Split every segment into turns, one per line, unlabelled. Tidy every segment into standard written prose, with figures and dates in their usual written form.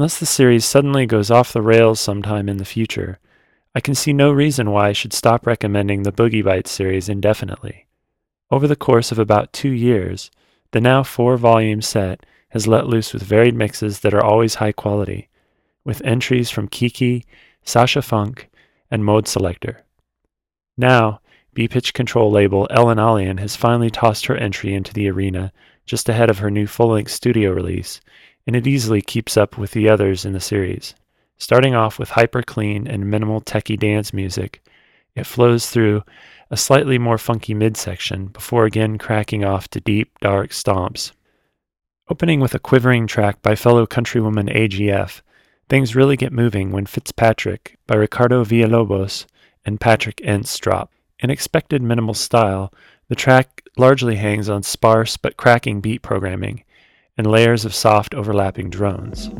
Unless the series suddenly goes off the rails sometime in the future, I can see no reason why I should stop recommending the Boogie Bites series indefinitely. Over the course of about 2 years, the now 4-volume set has let loose with varied mixes that are always high quality, with entries from Kiki, Sasha Funk, and Mode Selector. Now, B-Pitch Control label Ellen Allien has finally tossed her entry into the arena just ahead of her new full-length studio release, and it easily keeps up with the others in the series. Starting off with hyper-clean and minimal techie dance music, it flows through a slightly more funky midsection before again cracking off to deep, dark stomps. Opening with a quivering track by fellow countrywoman AGF, things really get moving when Fitzpatrick by Ricardo Villalobos and Patrick Entz drop. In expected minimal style, the track largely hangs on sparse but cracking beat programming and layers of soft overlapping drones.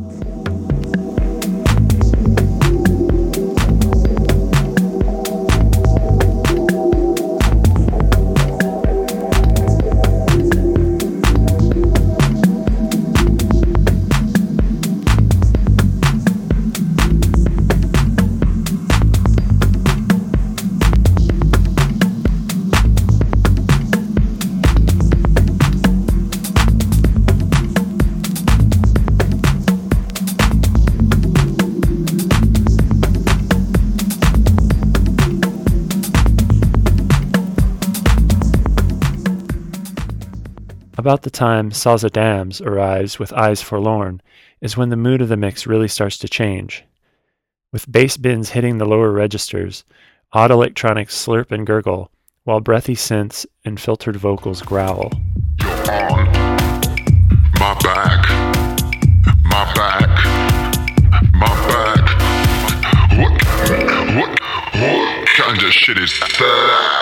About the time Salsa Dams arrives with Eyes Forlorn is when the mood of the mix really starts to change. With bass bins hitting the lower registers, odd electronics slurp and gurgle, while breathy synths and filtered vocals growl.
You're on my back, my back, my back. What kind of shit is that?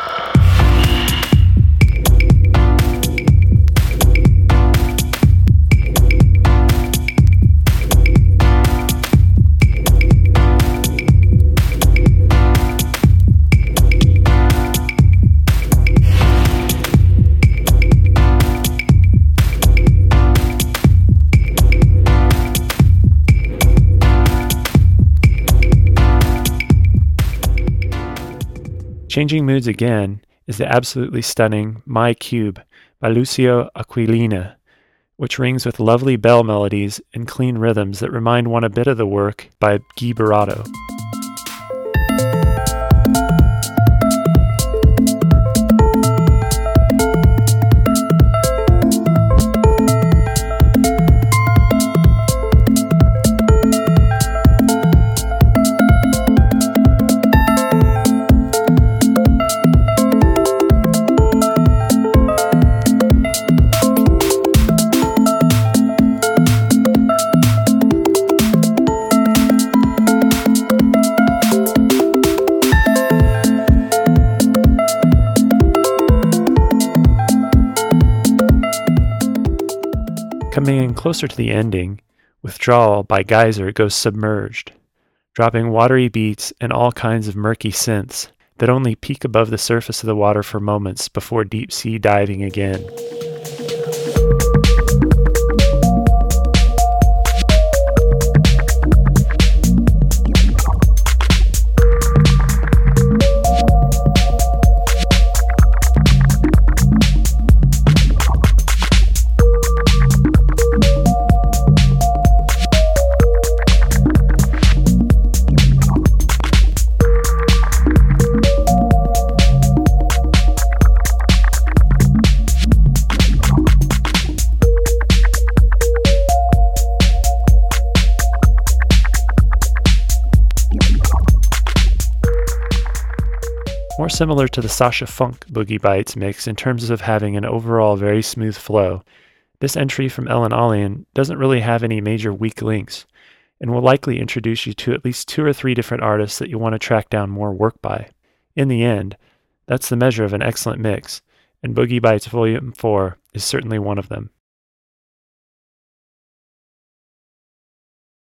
Changing moods again is the absolutely stunning My Cube by Lucio Aquilina, which rings with lovely bell melodies and clean rhythms that remind one a bit of the work by Guy Barato. Coming in closer to the ending, Withdrawal by Geyser goes submerged, dropping watery beats and all kinds of murky synths that only peek above the surface of the water for moments before deep sea diving again. More similar to the Sasha Funk Boogie Bites mix in terms of having an overall very smooth flow, this entry from Ellen Allien doesn't really have any major weak links, and will likely introduce you to at least 2 or 3 different artists that you want to track down more work by. In the end, that's the measure of an excellent mix, and Boogie Bites Volume 4 is certainly one of them.